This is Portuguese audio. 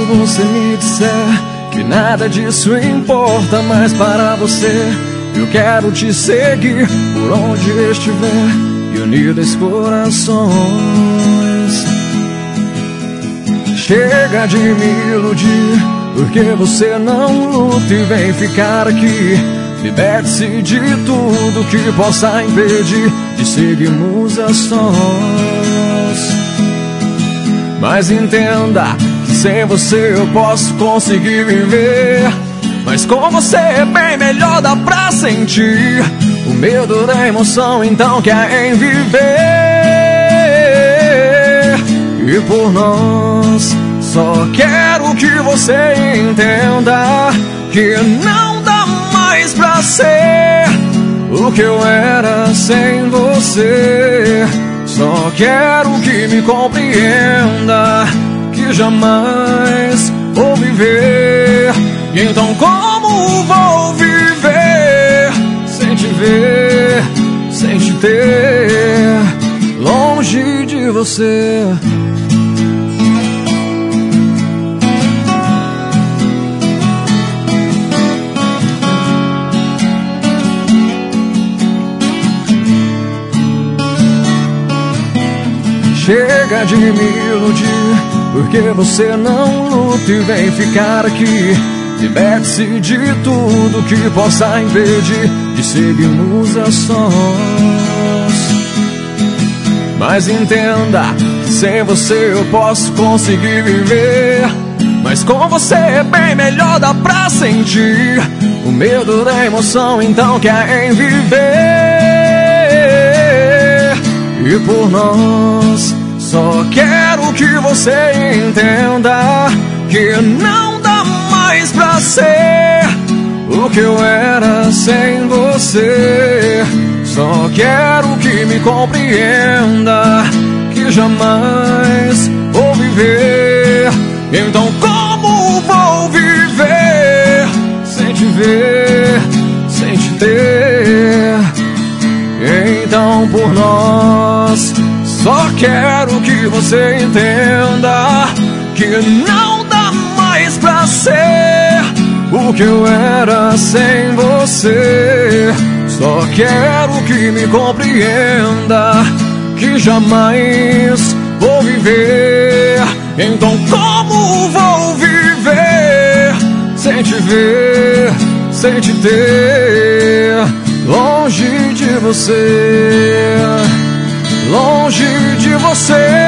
você me disser que nada disso importa mais para você, eu quero te seguir por onde estiver e unir dois corações. Chega de me iludir, porque você não luta e vem ficar aqui. Liberte-se de tudo que possa impedir de seguirmos a sós. Mas entenda que sem você eu posso conseguir viver, mas com você é bem melhor, dá pra sentir o medo da emoção então que há em viver. E por nós só quero que você entenda que não dá mais pra ser o que eu era sem você. Só quero que me compreenda que jamais vou viver. Então como vou viver sem te ver, sem te ter longe de você? Chega de me iludir, porque você não luta e vem ficar aqui. Liberte-se de tudo que possa impedir de seguirmos a sós. Mas entenda que sem você eu posso conseguir viver, mas com você é bem melhor, dá pra sentir o medo da emoção então que há em viver. E por nós só quero que você entenda que não dá mais pra ser o que eu era sem você. Só quero que me compreenda que jamais vou viver. Então como vou viver sem te ver, sem te ter? Então por nós só quero que você entenda que não dá mais pra ser o que eu era sem você. Só quero que me compreenda que jamais vou viver. Então como vou viver sem te ver, sem te ter longe de você? Longe de você.